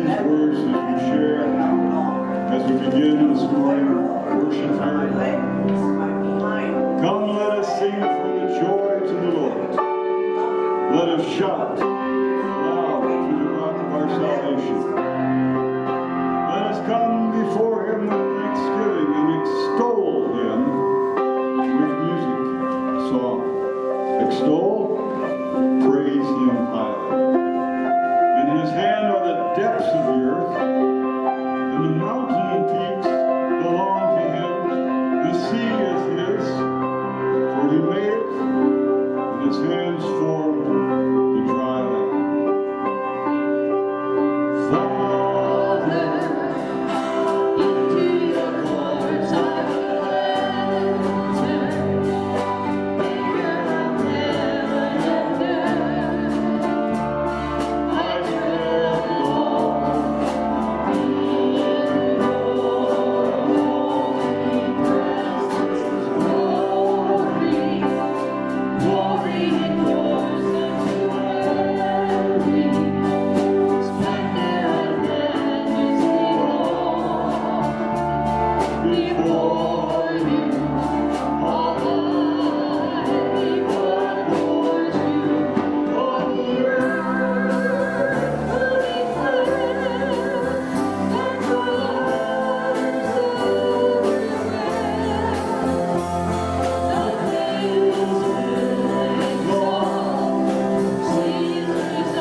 these words as we share, as we begin this morning worship here. Come, let us sing for the joy to the Lord. Let us shout loud to the rock of our salvation. Let us come before him with thanksgiving and extol him with music, song. Extol, praise him highly. In his hand are the depths of the earth, and the mountain peaks belong to him. The sea is his, for he made it, and his hands formed the dry land. Father, into your courts I will enter, maker of heaven and earth. I tremble in your holy presence, glory, glory in yours sanctuary, splendor and majesty all before you. All everyone adores you. On the earth, who declares and brothers everywhere. The nations will exalt Caesar's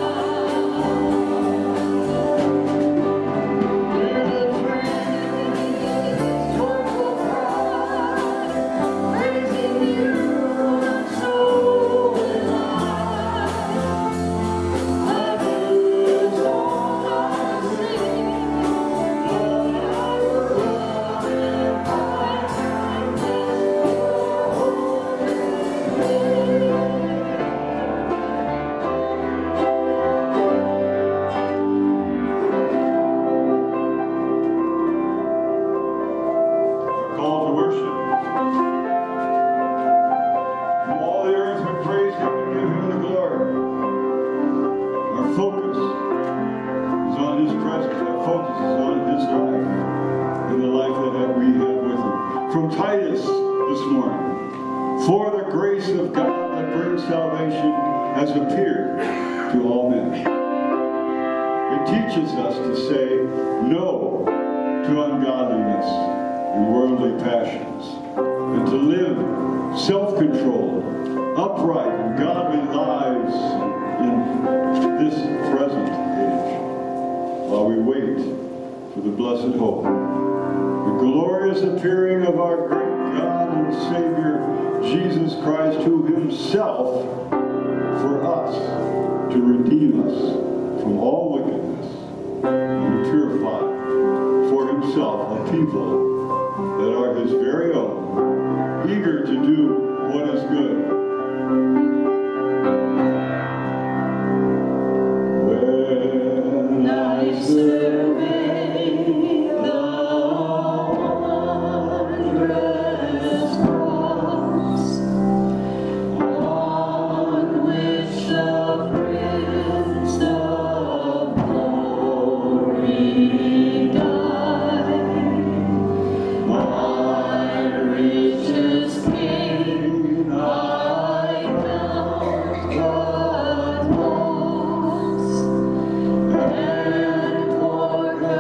Hear the trees joyful cry, praising you and soul and life. My good song I sing, Lord, I will glorify Call to worship. From all the earth we praise him and give him the glory. Our focus is on his presence. Our focus is on his life and the life that we have with him. From Titus this morning. For the grace of God that brings salvation has appeared to all men. It teaches us to say no to ungodliness and worldly passions, and to live self-controlled, upright, and godly lives in this present age, while we wait for the blessed hope, the glorious appearing of our great God and Savior, Jesus Christ, who himself for us to redeem us from all wickedness and purify for himself a people that are his very own, eager to do what is good. When I survey the wondrous cross on which the Prince of Glory died, my richest gain I count but loss, and for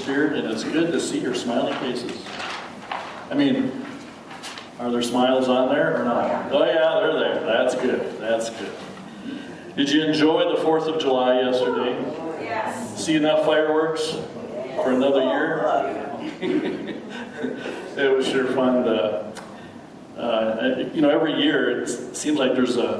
Spirit, and it's good to see your smiling faces. I mean, are there smiles on there or not? Oh yeah, they're there. That's good. That's good. Did you enjoy the 4th of July yesterday? Yes. See enough fireworks for another year? It was sure fun. Every year it seems like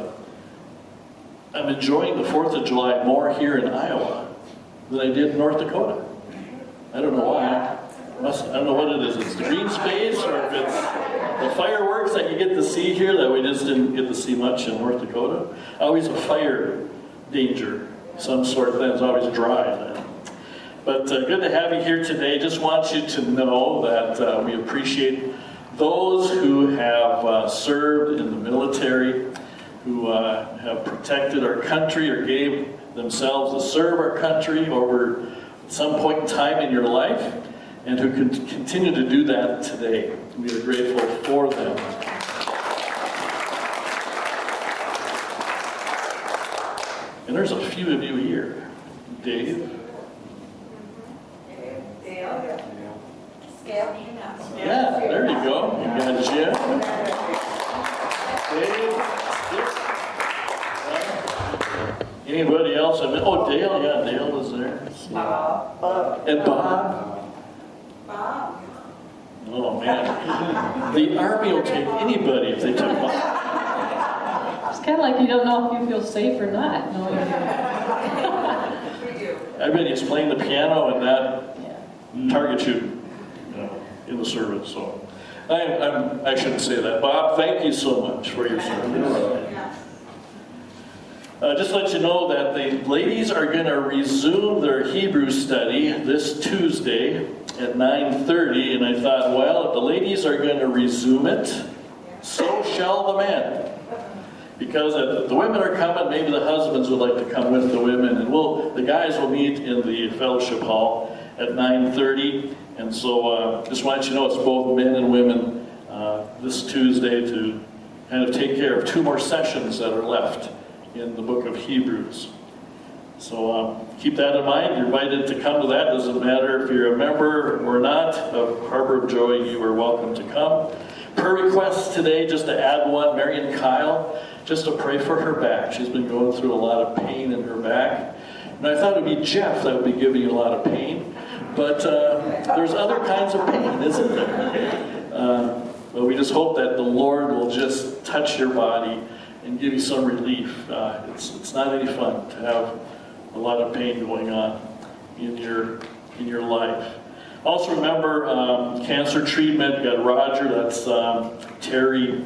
I'm enjoying the 4th of July more here in Iowa than I did in North Dakota. I don't know why. I don't know what it is. It's the green space, or if it's the fireworks that you get to see here that we just didn't get to see much in North Dakota. Always a fire danger, some sort. Then it's always dry then. But good to have you here today. Just want you to know that we appreciate those who have served in the military, who have protected our country or gave themselves to serve our country over some point in time in your life, and who can continue to do that today. We are grateful for them. And there's a few of you here. Dave. Dale. Skip. Yeah, there you go. You got Jim. Dave. Anybody else? Oh, Dale. Yeah, Dale is there. Bob. And Bob. Bob. Oh, man. The Army will take anybody if they took Bob. It's kind of like you don't know if you feel safe or not. No, We do. I bet he's playing the piano and not target shooting in the service. So I shouldn't say that. Bob, thank you so much for your service. Just to let you know that the ladies are going to resume their Hebrew study this Tuesday at 9:30, and I thought, well, if the ladies are going to resume it, so shall the men. Because if the women are coming, maybe the husbands would like to come with the women, and the guys will meet in the fellowship hall at 9:30. And so just want you to know it's both men and women this Tuesday to kind of take care of 2 more sessions that are left in the book of Hebrews. So keep that in mind. You're invited to come to that. Doesn't matter if you're a member or not of Harbor of Joy, you are welcome to come. Per request today, just to add one, Marion Kyle, just to pray for her back. She's been going through a lot of pain in her back. And I thought it would be Jeff that would be giving you a lot of pain. But there's other kinds of pain, isn't there? But we just hope that the Lord will just touch your body and give you some relief. It's not any fun to have a lot of pain going on in your life. Also remember cancer treatment. You got Roger, that's Terry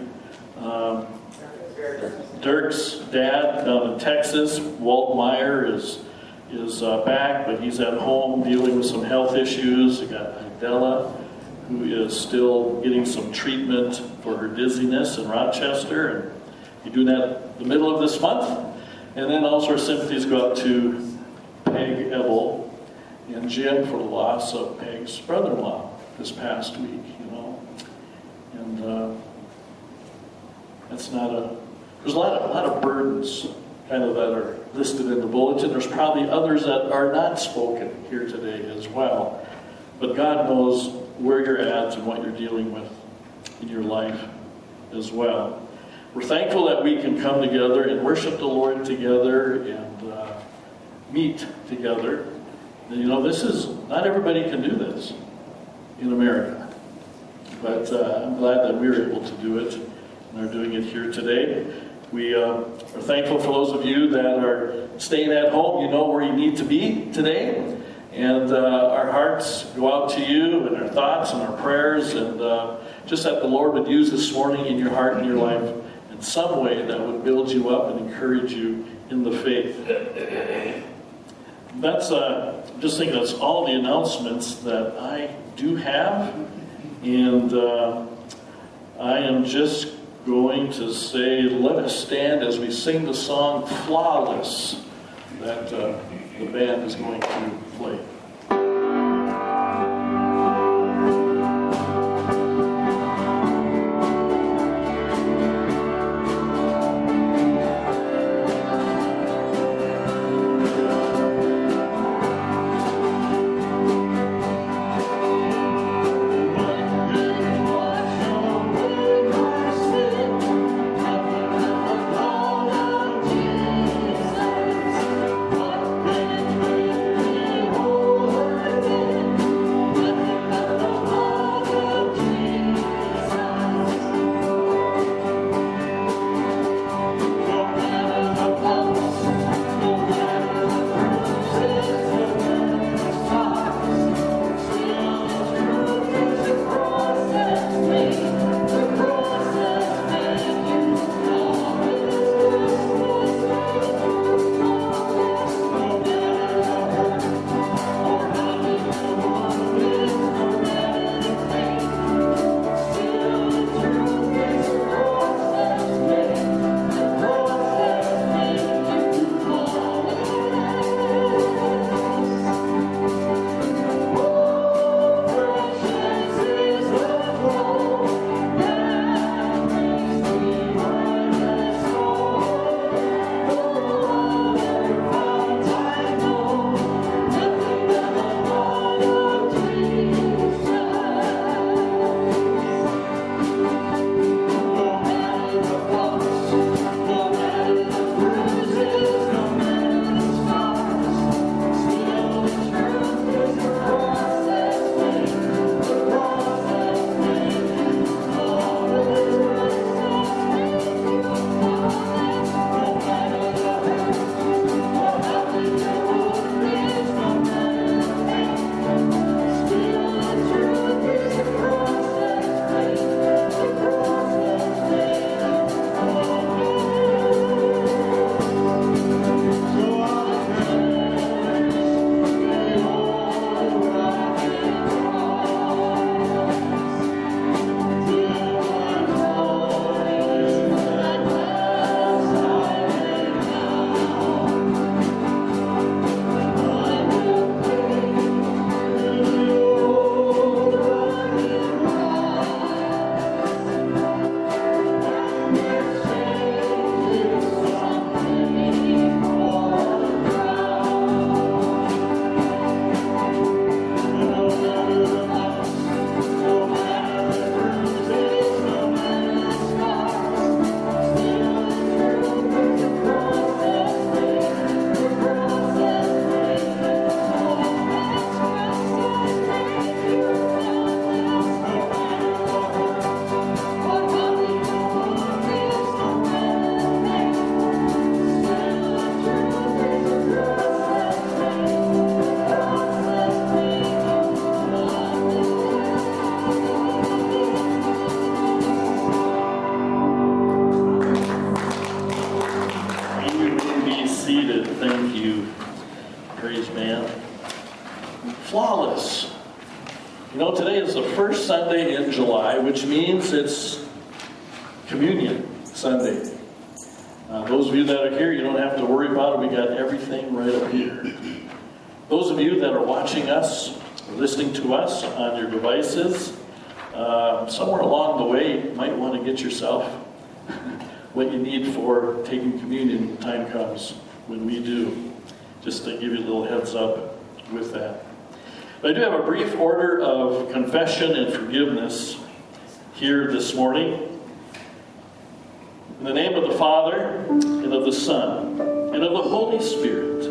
Dirk's dad down in Texas. Walt Meyer is back, but he's at home dealing with some health issues. You got Adela, who is still getting some treatment for her dizziness in Rochester, and you're doing that the middle of this month. And then also our sympathies go out to Peg Ebel and Jim for the loss of Peg's brother-in-law this past week, And that's not there's a lot of burdens kind of that are listed in the bulletin. There's probably others that are not spoken here today as well. But God knows where you're at and what you're dealing with in your life as well. We're thankful that we can come together and worship the Lord together and meet together. And not everybody can do this in America. But I'm glad that we're able to do it and are doing it here today. We are thankful for those of you that are staying at home. You know where you need to be today. And our hearts go out to you, and our thoughts and our prayers, and just that the Lord would use this morning in your heart and your life in some way that would build you up and encourage you in the faith. That's just think that's all the announcements that I do have, and I am just going to say, let us stand as we sing the song "Flawless" that the band is going to play. You know, today is the first Sunday in July, which means it's Communion Sunday. Those of you that are here, you don't have to worry about it. We got everything right up here. Those of you that are watching us, or listening to us on your devices, somewhere along the way, you might want to get yourself what you need for taking communion when time comes, when we do. Just to give you a little heads up with that. But I do have a brief order of confession and forgiveness here this morning. In the name of the Father, and of the Son, and of the Holy Spirit.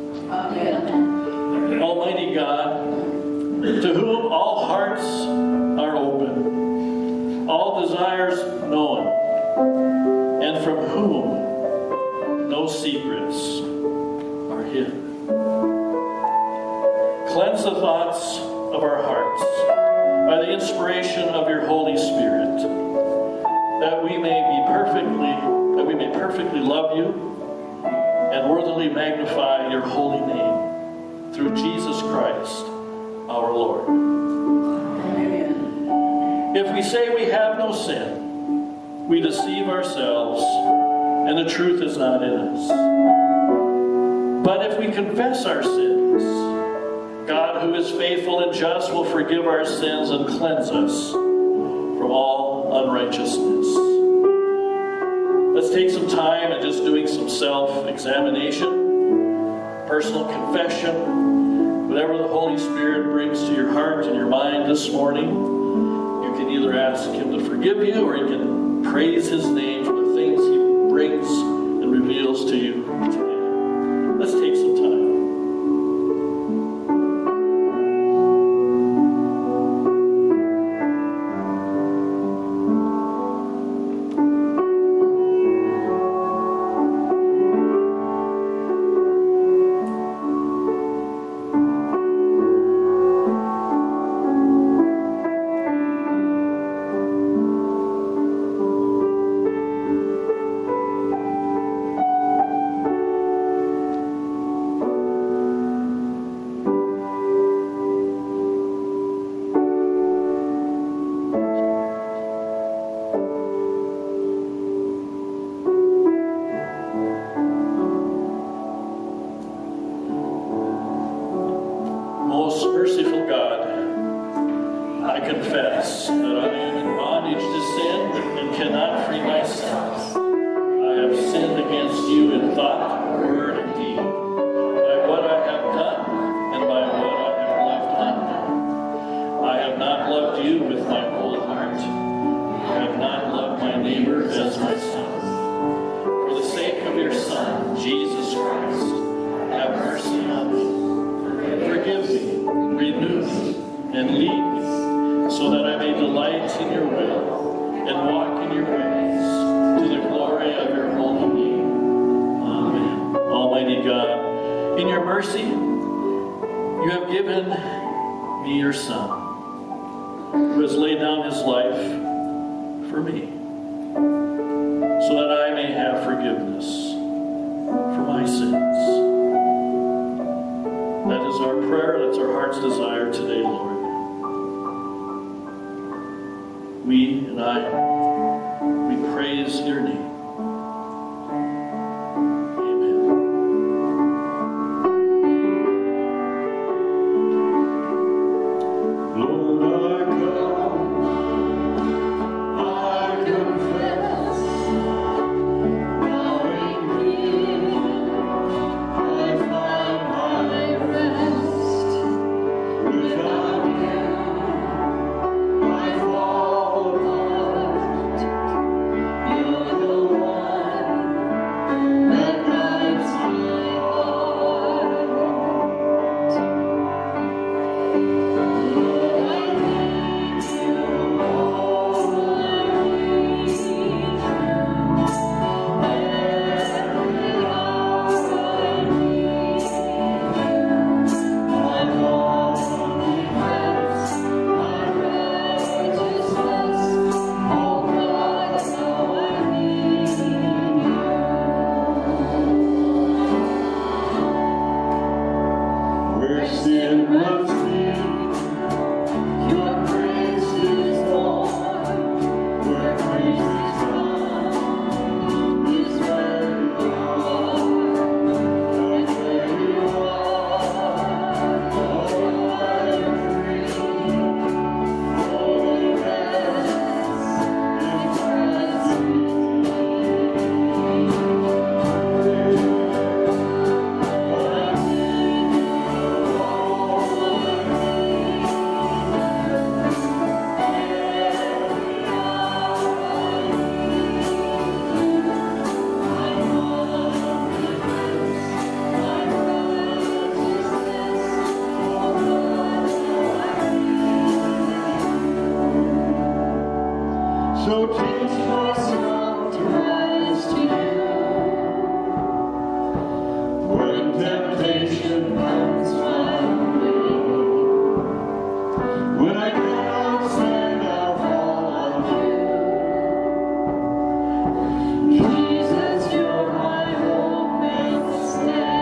Amen. Almighty God, to whom all hearts are open, all desires known, and from whom no secrets are hidden. Cleanse the thoughts of our hearts by the inspiration of your Holy Spirit, that we may perfectly love you and worthily magnify your holy name through Jesus Christ, our Lord. Amen. If we say we have no sin, we deceive ourselves, and the truth is not in us. But if we confess our sins, God, who is faithful and just, will forgive our sins and cleanse us from all unrighteousness. Let's take some time and just doing some self-examination, personal confession, whatever the Holy Spirit brings to your heart and your mind this morning. You can either ask Him to forgive you, or you can praise His name for the things He brings and reveals to you today. Let's take some time. Most merciful God, I confess that I am in bondage to sin and cannot free myself. I have sinned against you in thought, word, and deed, by what I have done and by what I have left undone. I have not loved you with my whole heart. I have not loved my neighbor as myself. For the sake of your Son, Jesus Christ, have mercy on me. Forgive me, renew me, and lead me, so that I may delight in your will and walk in your ways, to the glory of your holy name. Amen. Almighty God, in your mercy, you have given me your Son, who has laid down his life for me, so that I may have forgiveness for my sins. That is our prayer, that's our heart's desire today, Lord. We and we praise your name. Amen. Lord, I come, I confess, bowing here, I find my rest. Without you, I fall apart. So teach my soul to rise to you. When temptation comes my way, when I cannot stand, I'll fall on you. Jesus, you're my hope and stay.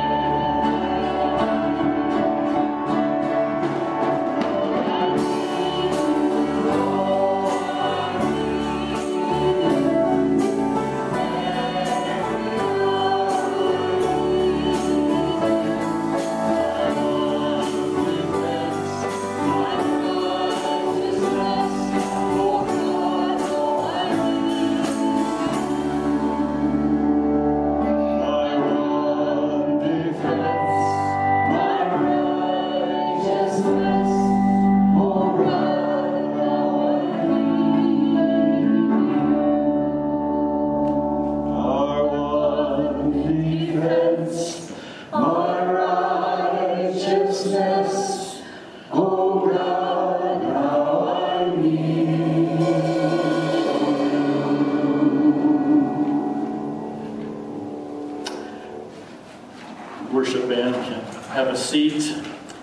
Worship band can have a seat.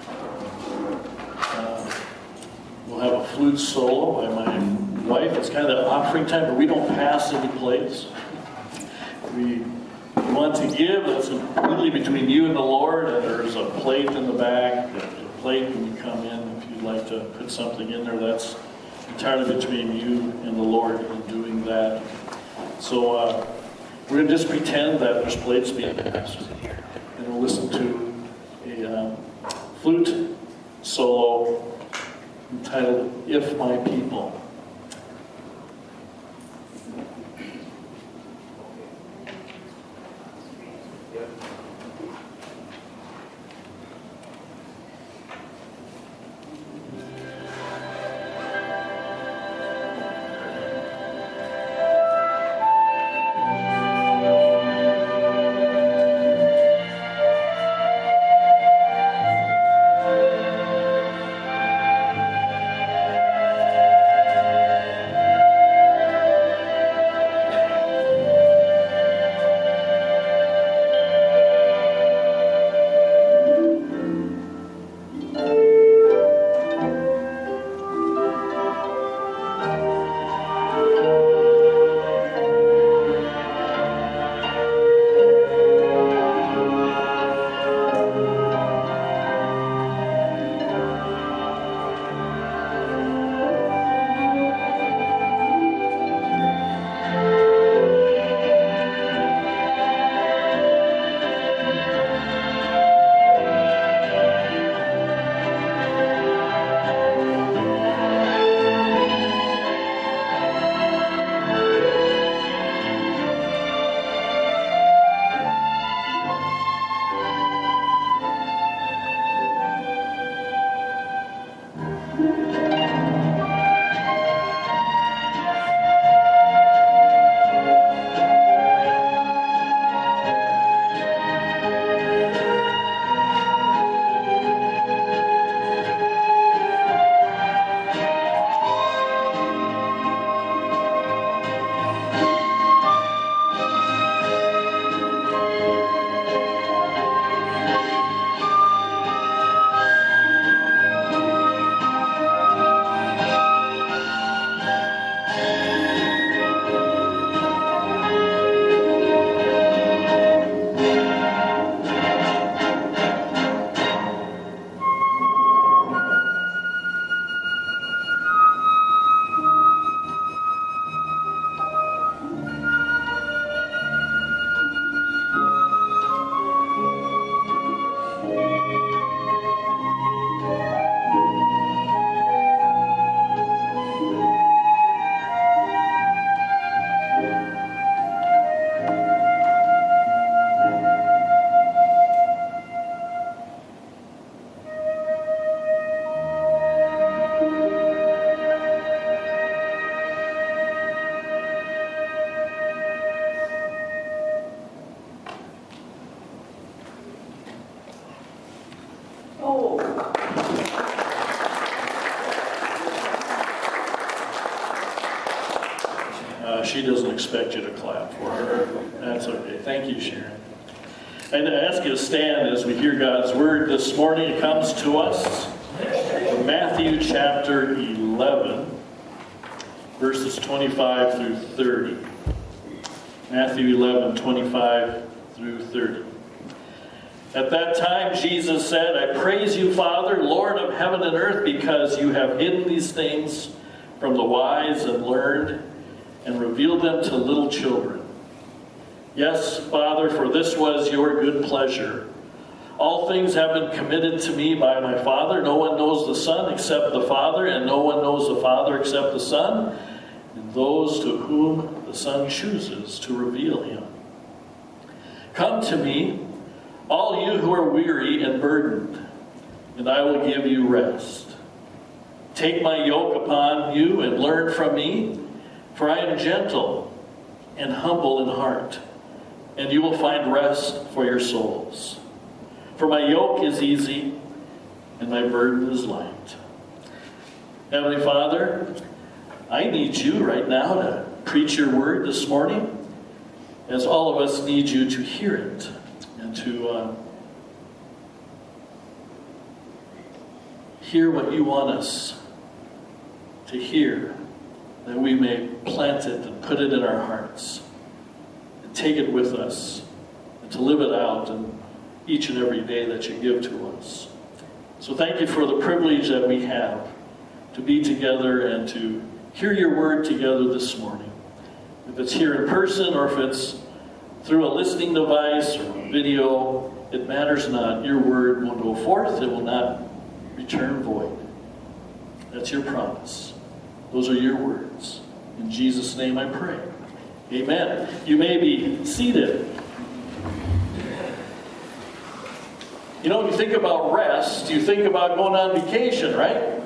We'll have a flute solo by my wife. It's kind of offering time, but we don't pass any plates. We want to give. That's really between you and the Lord. And there's a plate in the back. There's a plate when you come in. If you'd like to put something in there, that's entirely between you and the Lord in doing that. So we're going to just pretend that there's plates being passed. And we'll listen to a flute solo entitled, If My People. If She doesn't expect you to clap for her. That's okay. Thank you, Sharon. And I ask you to stand as we hear God's word this morning. It comes to us from Matthew chapter 11, verses 25 through 30. Matthew 11, 25 through 30. At that time, Jesus said, I praise you, Father, Lord of heaven and earth, because you have hidden these things from the wise and learned and revealed them to little children. Yes, Father, for this was your good pleasure. All things have been committed to me by my Father. No one knows the Son except the Father, and no one knows the Father except the Son, and those to whom the Son chooses to reveal him. Come to me, all you who are weary and burdened, and I will give you rest. Take my yoke upon you and learn from me, for I am gentle and humble in heart, and you will find rest for your souls. For my yoke is easy and my burden is light. Heavenly Father, I need you right now to preach your word this morning, as all of us need you to hear it and to hear what you want us to hear, that we may plant it and put it in our hearts and take it with us and to live it out in each and every day that you give to us. So thank you for the privilege that we have to be together and to hear your word together this morning. If it's here in person or if it's through a listening device or video, it matters not. Your word will go forth. It will not return void. That's your promise. Those are your words. In Jesus' name I pray. Amen. You may be seated. You know, when you think about rest, you think about going on vacation, right?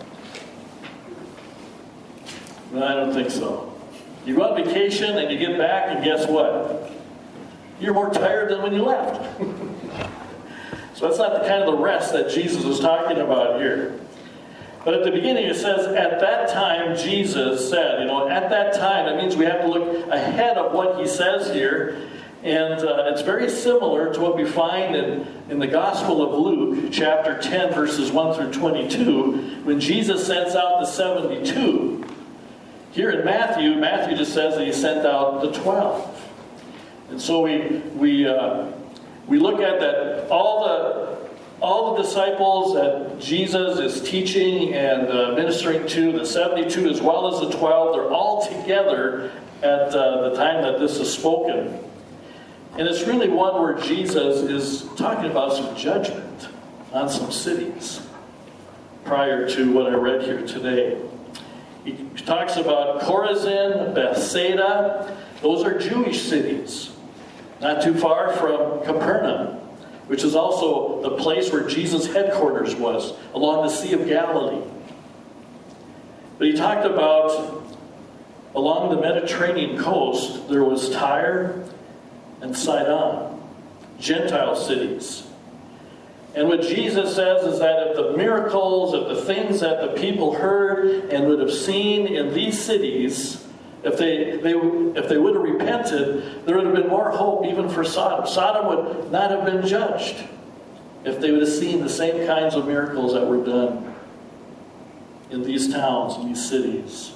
No, I don't think so. You go on vacation and you get back, and guess what? You're more tired than when you left. So that's not the kind of the rest that Jesus is talking about here. But at the beginning it says, at that time Jesus said, at that time, that means we have to look ahead of what he says here. And it's very similar to what we find in the Gospel of Luke, chapter 10, verses 1 through 22, when Jesus sends out the 72. Here in Matthew just says that he sent out the 12. And so we look at that all the disciples that Jesus is teaching and ministering to, the 72 as well as the 12, they're all together at the time that this is spoken. And it's really one where Jesus is talking about some judgment on some cities prior to what I read here today. He talks about Chorazin, Bethsaida. Those are Jewish cities, not too far from Capernaum, which is also the place where Jesus' headquarters was, along the Sea of Galilee. But he talked about along the Mediterranean coast, there was Tyre and Sidon, Gentile cities. And what Jesus says is that if the miracles, if the things that the people heard and would have seen in these cities, if they would have repented, there would have been more hope even for Sodom. Sodom would not have been judged if they would have seen the same kinds of miracles that were done in these towns, in these cities.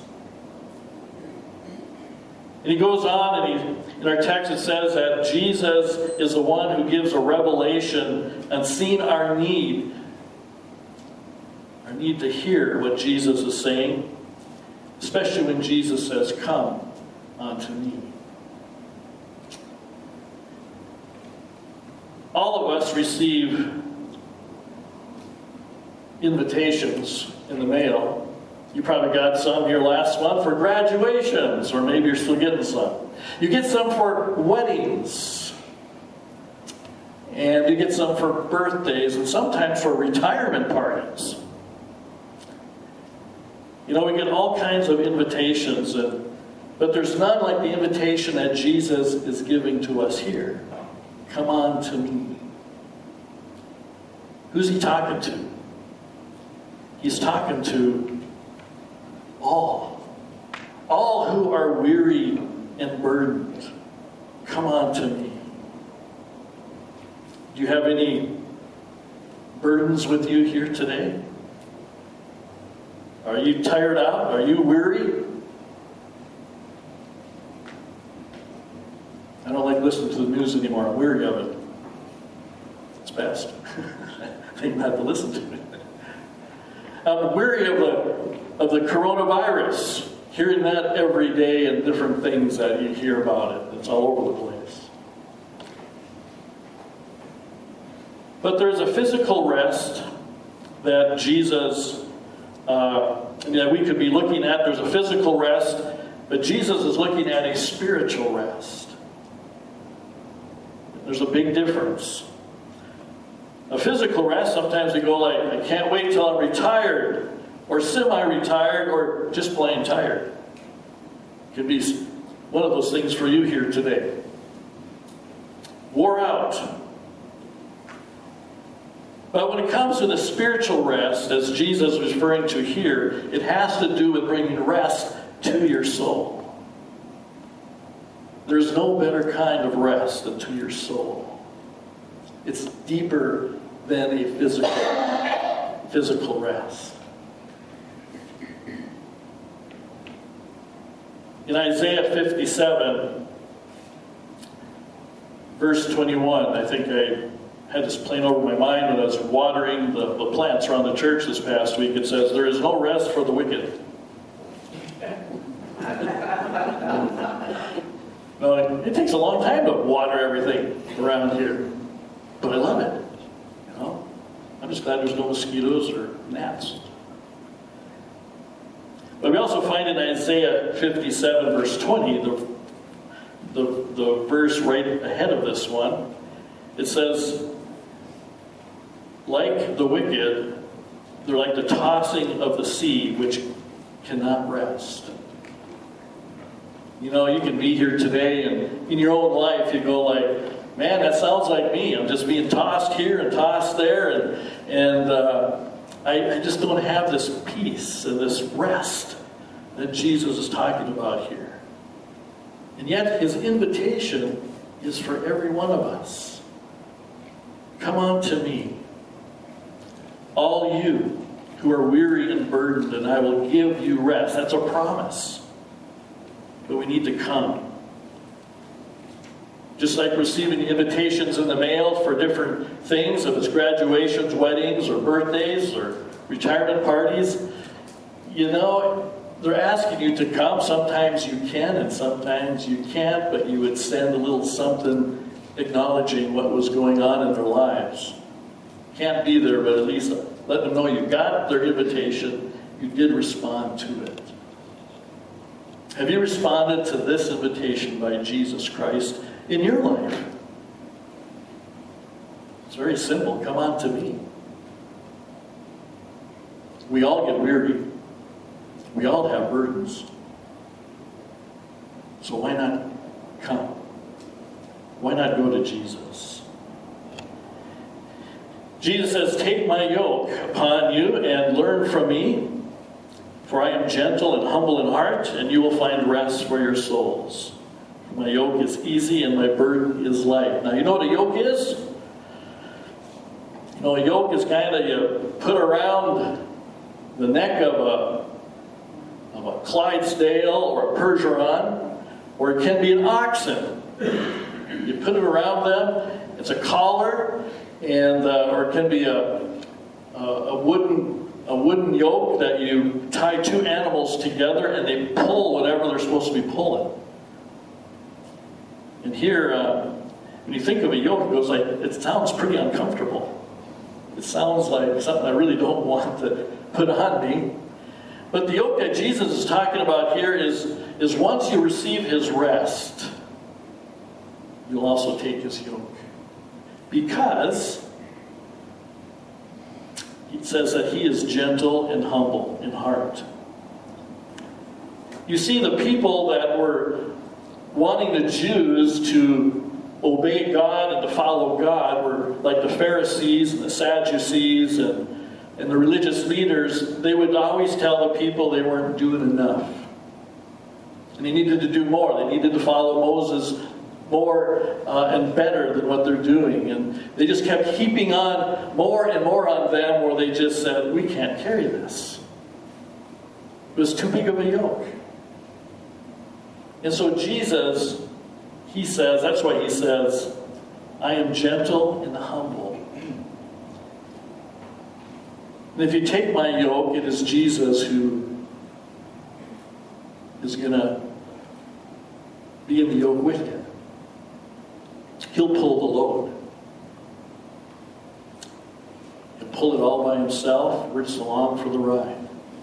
And he goes on, and in our text it says that Jesus is the one who gives a revelation and seen our need to hear what Jesus is saying, especially when Jesus says, "Come unto me." All of us receive invitations in the mail. You probably got some here last month for graduations, or maybe you're still getting some. You get some for weddings, and you get some for birthdays, and sometimes for retirement parties. We get all kinds of invitations, but there's none like the invitation that Jesus is giving to us here. Come on to me. Who's he talking to? He's talking to all who are weary and burdened, come on to me. Do you have any burdens with you here today? Are you tired out? Are you weary? I don't like listening to the news anymore. I'm weary of it. It's best. I think not to listen to it. I'm weary of the coronavirus. Hearing that every day and different things that you hear about it. It's all over the place. But there's a physical rest that Jesus, that we could be looking at. There's a physical rest, but Jesus is looking at a spiritual rest. There's a big difference. A physical rest, sometimes we go like, I can't wait till I'm retired, or semi-retired, or just plain tired. It could be one of those things for you here today. Wore out. But when it comes to the spiritual rest, as Jesus was referring to here, it has to do with bringing rest to your soul. There's no better kind of rest than to your soul. It's deeper than a physical rest. In Isaiah 57, verse 21, I think I had this playing over my mind when I was watering the plants around the church this past week. It says, there is no rest for the wicked. No, it takes a long time to water everything around here. But I love it. You know? I'm just glad there's no mosquitoes or gnats. But we also find in Isaiah 57, verse 20, the verse right ahead of this one, it says, like the wicked, they're like the tossing of the sea, which cannot rest. You know, you can be here today, and in your own life, you go like, man, that sounds like me. I'm just being tossed here and tossed there, and I just don't have this peace and this rest that Jesus is talking about here. And yet, his invitation is for every one of us. Come on to me, all you who are weary and burdened, and I will give you rest. That's a promise. But we need to come. Just like receiving invitations in the mail for different things, if it's graduations, weddings, or birthdays, or retirement parties, you know, they're asking you to come. Sometimes you can, and sometimes you can't, but you would send a little something acknowledging what was going on in their lives. Can't be there, but at least let them know you got their invitation, you did respond to it. Have you responded to this invitation by Jesus Christ in your life? It's very simple. Come on to me. We all get weary. We all have burdens. So why not come? Why not go to Jesus? Jesus says, take my yoke upon you and learn from me. For I am gentle and humble in heart, and you will find rest for your souls. My yoke is easy and my burden is light. Now, you know what a yoke is? You know, a yoke is kind of you put around the neck of a Clydesdale or a Percheron, or it can be an oxen. You put it around them. It's a collar, and or it can be a wooden yoke that you tie two animals together and they pull whatever they're supposed to be pulling. And here, when you think of a yoke, it sounds pretty uncomfortable. It sounds like something I really don't want to put on me. But the yoke that Jesus is talking about here is once you receive his rest, you'll also take his yoke. Because it says that he is gentle and humble in heart. You see, the people that were wanting the Jews to obey God and to follow God were like the Pharisees and the Sadducees and the religious leaders. They would always tell the people they weren't doing enough. And they needed to do more. They needed to follow Moses more and better than what they're doing. And they just kept heaping on more and more on them, where they just said, we can't carry this. It was too big of a yoke. And so Jesus, he says, that's why he says, I am gentle and humble. And if you take my yoke, it is Jesus who is going to be in the yoke with you. He'll pull the load. He'll pull it all by himself. We're just along for the ride.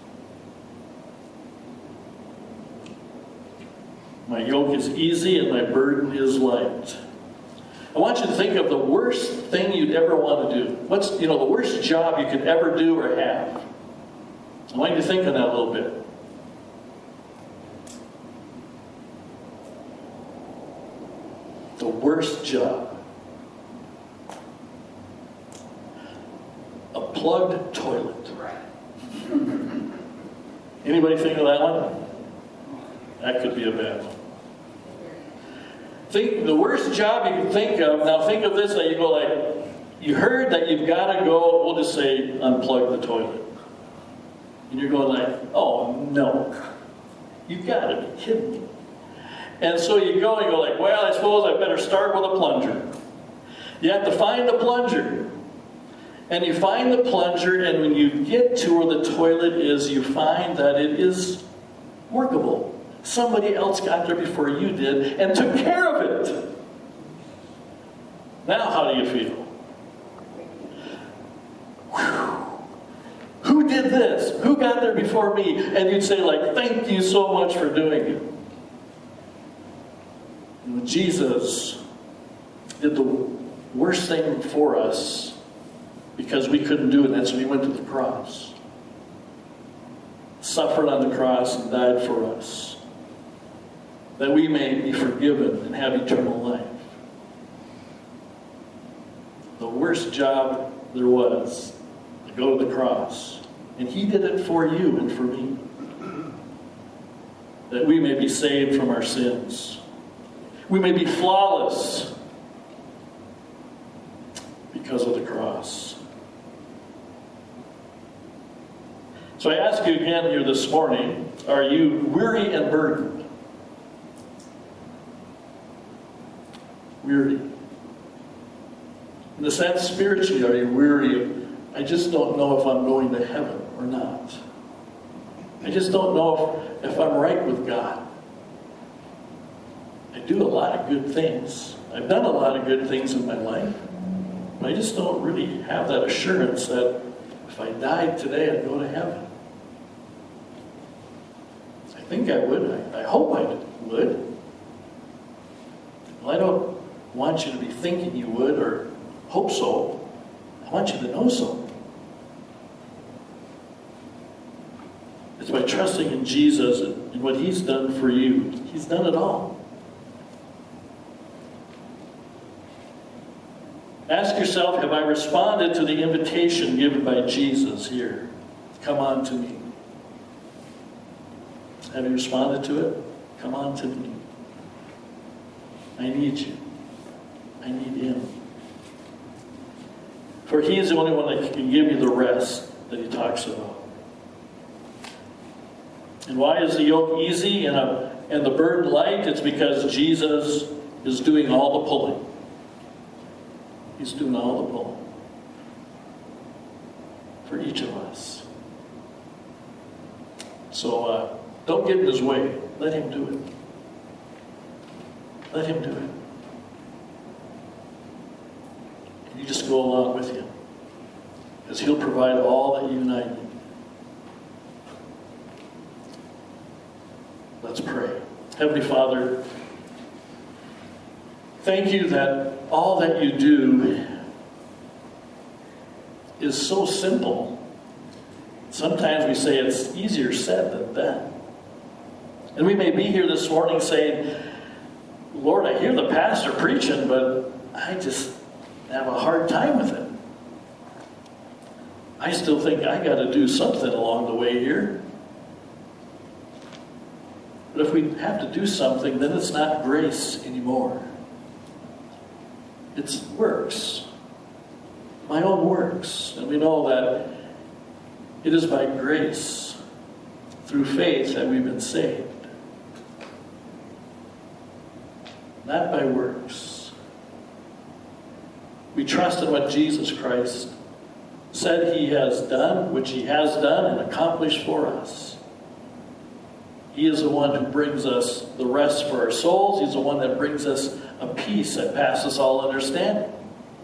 My yoke is easy and my burden is light. I want you to think of the worst thing you'd ever want to do. What's, the worst job you could ever do or have? I want you to think on that a little bit. The worst job. A plugged toilet. Anybody think of that one? That could be a bad one. Think the worst job you can think of. Now think of this, that you go like, you heard that you've got to go, we'll just say, unplug the toilet. And you're going like, oh no. You've got to be kidding me. And so you go and you go like, well, I suppose I better start with a plunger. You have to find the plunger. And you find the plunger, and when you get to where the toilet is, you find that it is workable. Somebody else got there before you did and took care of it. Now how do you feel? Whew. Who did this? Who got there before me? And you'd say like, thank you so much for doing it. And when Jesus did the worst thing for us because we couldn't do it, and so he went to the cross. Suffered on the cross and died for us, that we may be forgiven and have eternal life. The worst job there was, to go to the cross. And he did it for you and for me. That we may be saved from our sins. We may be flawless because of the cross. So I ask you again here this morning, are you weary and burdened? Weary. In the sense, spiritually, are you weary of, I just don't know if I'm going to heaven or not. I just don't know if I'm right with God. I do a lot of good things. I've done a lot of good things in my life. But I just don't really have that assurance that if I died today, I'd go to heaven. I think I would. I hope I would. Well, I don't want you to be thinking you would or hope so. I want you to know so. It's by trusting in Jesus and what he's done for you. He's done it all. Ask yourself, have I responded to the invitation given by Jesus here? Come on to me. Have you responded to it? Come on to me. I need you. I need him. For he is the only one that can give you the rest that he talks about. And why is the yoke easy and the burden light? It's because Jesus is doing all the pulling. He's doing all the pulling for each of us. So don't get in his way. Let him do it. Let him do it. And you just go along with him. Because he'll provide all that you and I need. Let's pray. Heavenly Father, thank you that all that you do is so simple. Sometimes we say it's easier said than done. And we may be here this morning saying, Lord, I hear the pastor preaching, but I just have a hard time with it. I still think I got to do something along the way here. But But if we have to do something, then it's not grace anymore. It's works. My own works. And we know that it is by grace, through faith, that we've been saved. Not by works. We trust in what Jesus Christ said he has done, which he has done and accomplished for us. He is the one who brings us the rest for our souls. He's the one that brings us a peace that passes all understanding.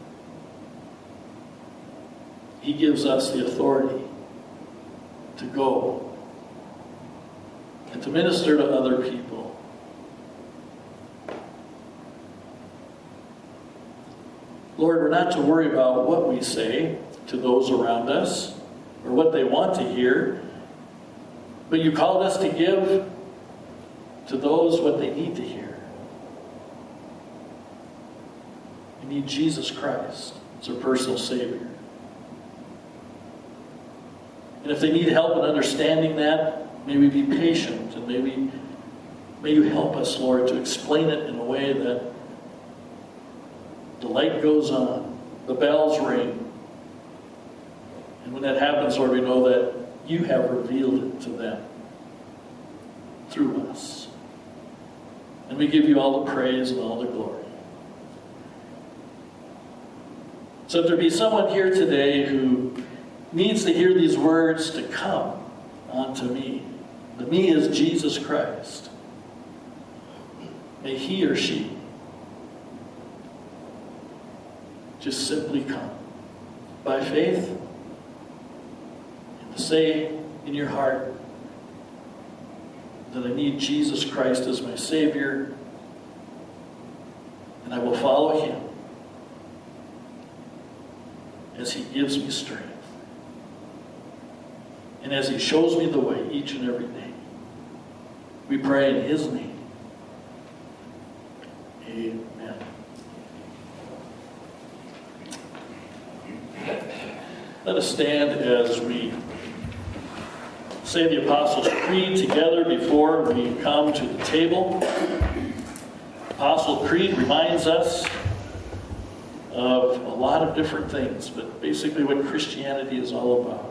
He gives us the authority to go and to minister to other people. Lord, we're not to worry about what we say to those around us or what they want to hear, but you called us to give to those what they need to hear. They need Jesus Christ as their personal Savior. And if they need help in understanding that, may we be patient, and may you help us, Lord, to explain it in a way that the light goes on, the bells ring, and when that happens, Lord, we know that you have revealed it to them through us. And we give you all the praise and all the glory. So if there be someone here today who needs to hear these words to come unto me, the me is Jesus Christ, may he or she just simply come by faith and to say in your heart that I need Jesus Christ as my Savior, and I will follow him as he gives me strength and as he shows me the way each and every day. We pray in his name. Amen. Let us stand as we say the Apostles' Creed together before we come to the table. Apostle Creed reminds us of a lot of different things, but basically what Christianity is all about.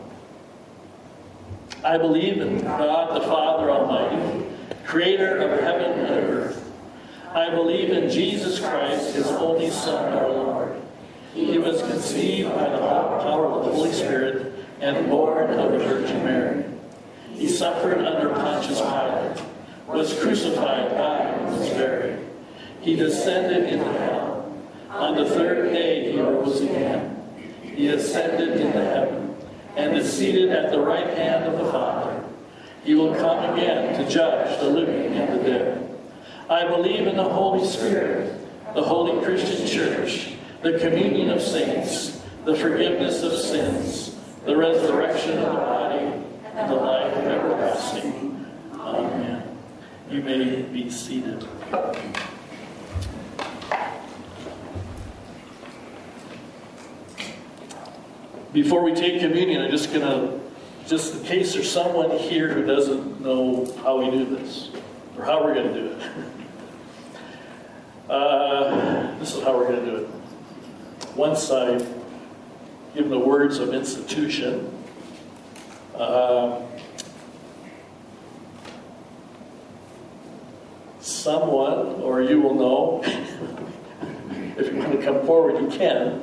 I believe in God the Father Almighty, creator of heaven and earth. I believe in Jesus Christ, his only Son, our Lord. He was conceived by the power of the Holy Spirit and born of the Virgin Mary. He suffered under Pontius Pilate, was crucified, died, and was buried. He descended into hell. On the third day he rose again. He ascended into heaven and is seated at the right hand of the Father. He will come again to judge the living and the dead. I believe in the Holy Spirit, the holy Christian Church, the communion of saints, the forgiveness of sins, the resurrection of the body, and the life everlasting. Amen. You may be seated. Before we take communion, I'm just in case there's someone here who doesn't know how we do this, or how we're going to do it. This is how we're going to do it. Once I give the words of institution, someone, or you will know, if you want to come forward, you can.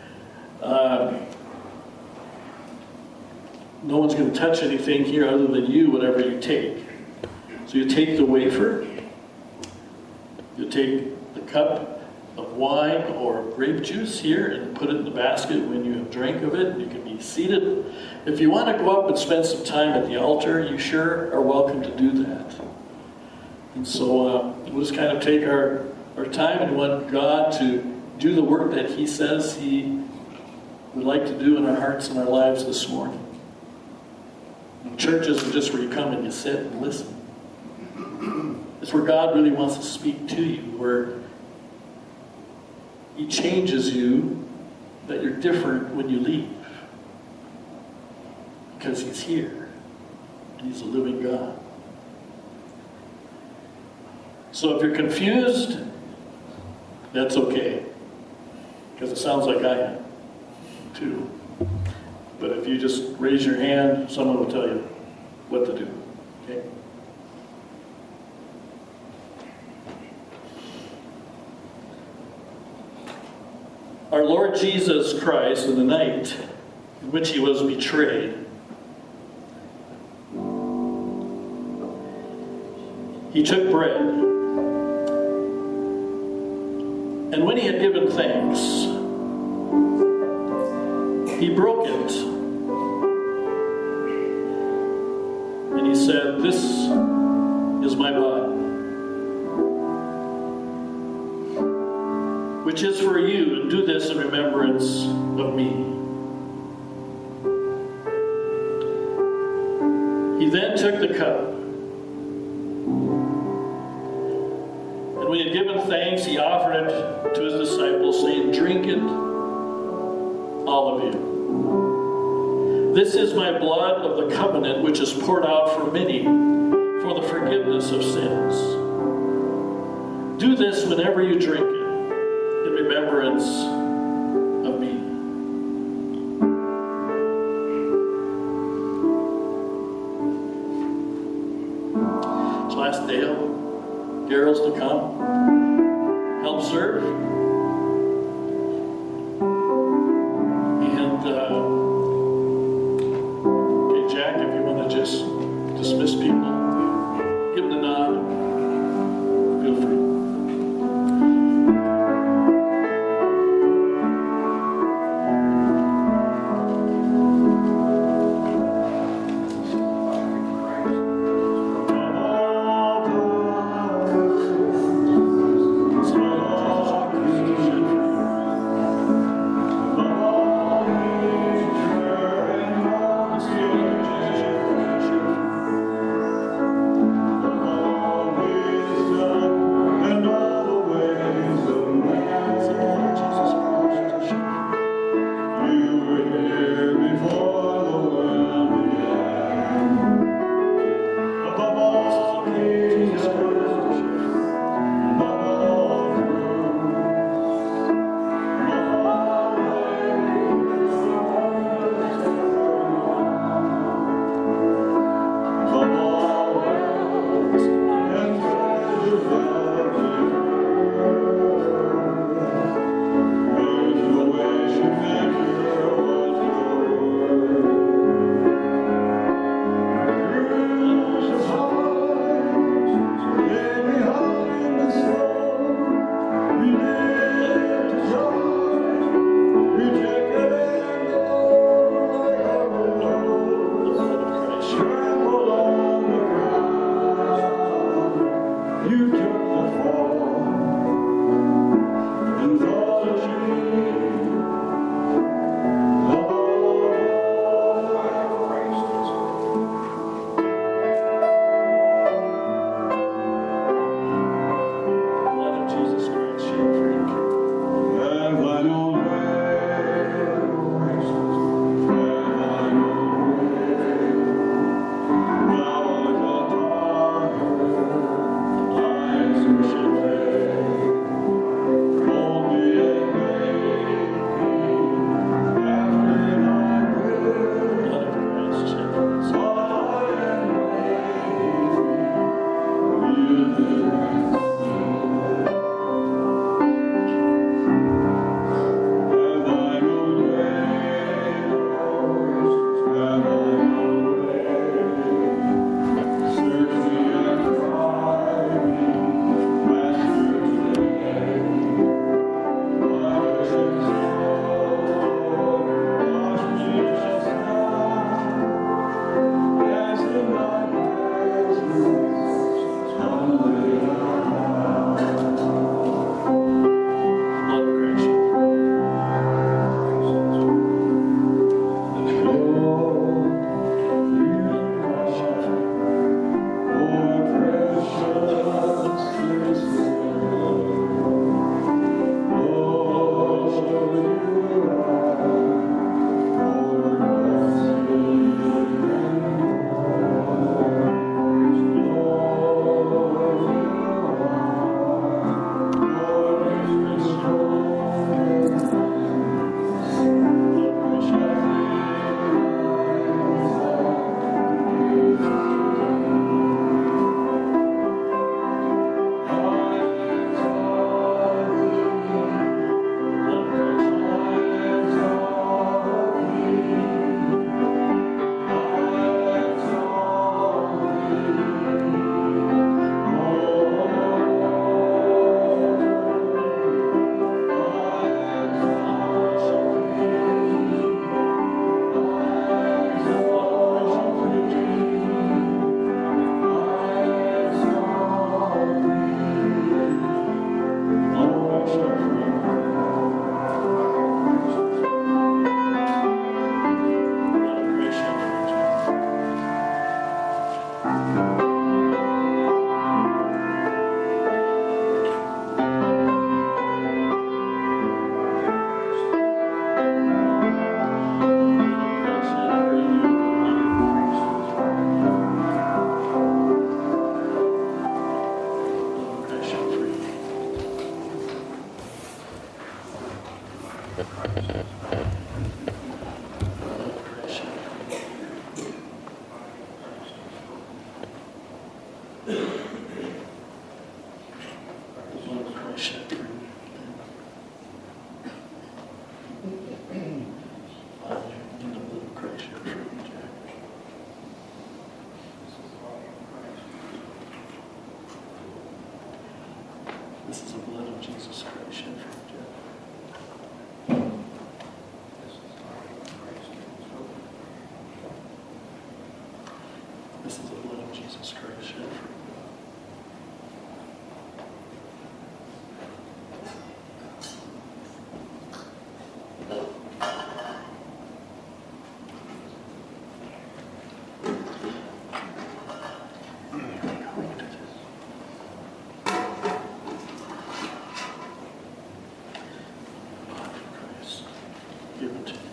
No one's going to touch anything here other than you, whatever you take. So you take the wafer, you take the cup of wine or grape juice here and put it in the basket when you have drank of it. You can be seated. If you want to go up and spend some time at the altar, you sure are welcome to do that. And so we'll just kind of take our time and want God to do the work that he says he would like to do in our hearts and our lives this morning. And church isn't just where you come and you sit and listen. It's where God really wants to speak to you, where he changes you, that you're different when you leave. Because he's here, and he's a living God. So if you're confused, that's okay. Because it sounds like I am, too. But if you just raise your hand, someone will tell you what to do. Okay? Our Lord Jesus Christ, in the night in which he was betrayed, he took bread, and when he had given thanks, he broke it, and he said, "This is my body, which is for you, and do this in remembrance of me." He then took the cup, and when he had given thanks, he offered it to his disciples, saying, "Drink it, all of you. This is my blood of the covenant, which is poured out for many for the forgiveness of sins. Do this whenever you drink it, in remembrance of me." So I asked Daryl's to come, help serve. And, okay, Jack, if you want to just dismiss people, give them the nod, feel free. Blood of Christ shed for you. Father, in the blood of Christ shed for you, Jack. This is the blood of Jesus Christ shed for you, Jack. This is the blood of Jesus Christ shed for you. Body of Christ, give it to you.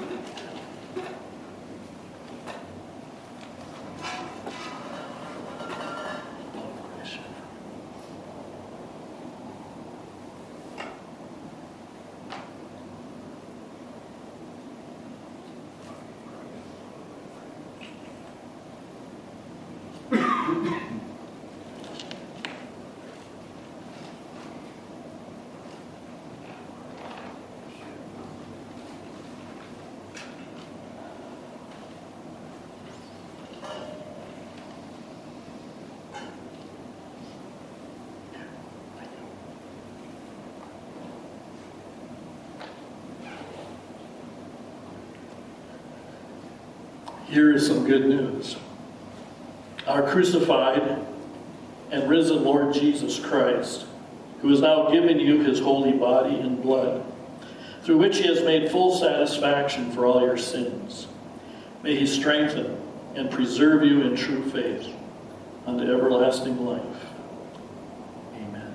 Here is some good news. Our crucified and risen Lord Jesus Christ, who has now given you his holy body and blood, through which he has made full satisfaction for all your sins. May he strengthen and preserve you in true faith unto everlasting life. Amen.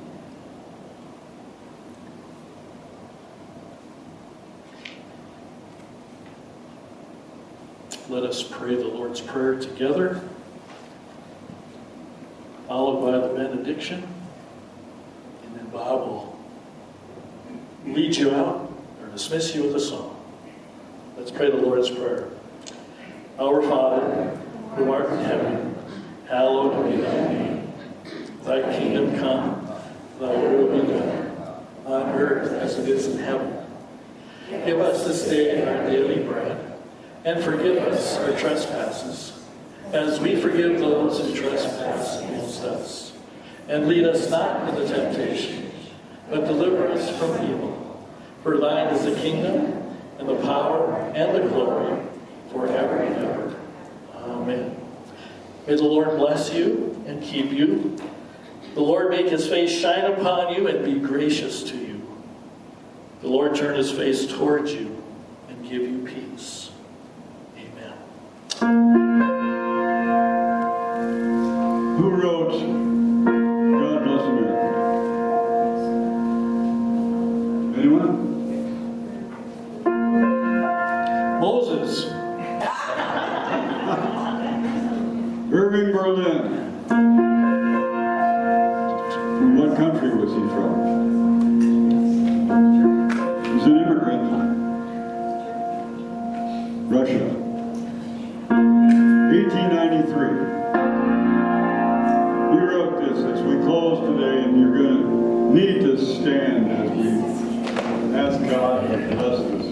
Let us pray the Lord's Prayer together, followed by the benediction, and then Bob will lead you out or dismiss you with a song. Let's pray the Lord's Prayer. Our Father, who art in heaven, hallowed be thy name. Thy kingdom come, thy will be done, on earth as it is in heaven. Give us this day our daily bread, and forgive us our trespasses, as we forgive those who trespass against us. And lead us not into temptation, but deliver us from evil. For thine is the kingdom, and the power, and the glory, forever and ever. Amen. May the Lord bless you and keep you. The Lord make his face shine upon you and be gracious to you. The Lord turn his face towards you and give you peace. Amen. Who wrote God Bless America? Anyone? Moses. Irving Berlin. From what country was he from? He's an immigrant. Russia. 1893. He wrote this as we close today, and you're going to need to stand as we ask God to bless this.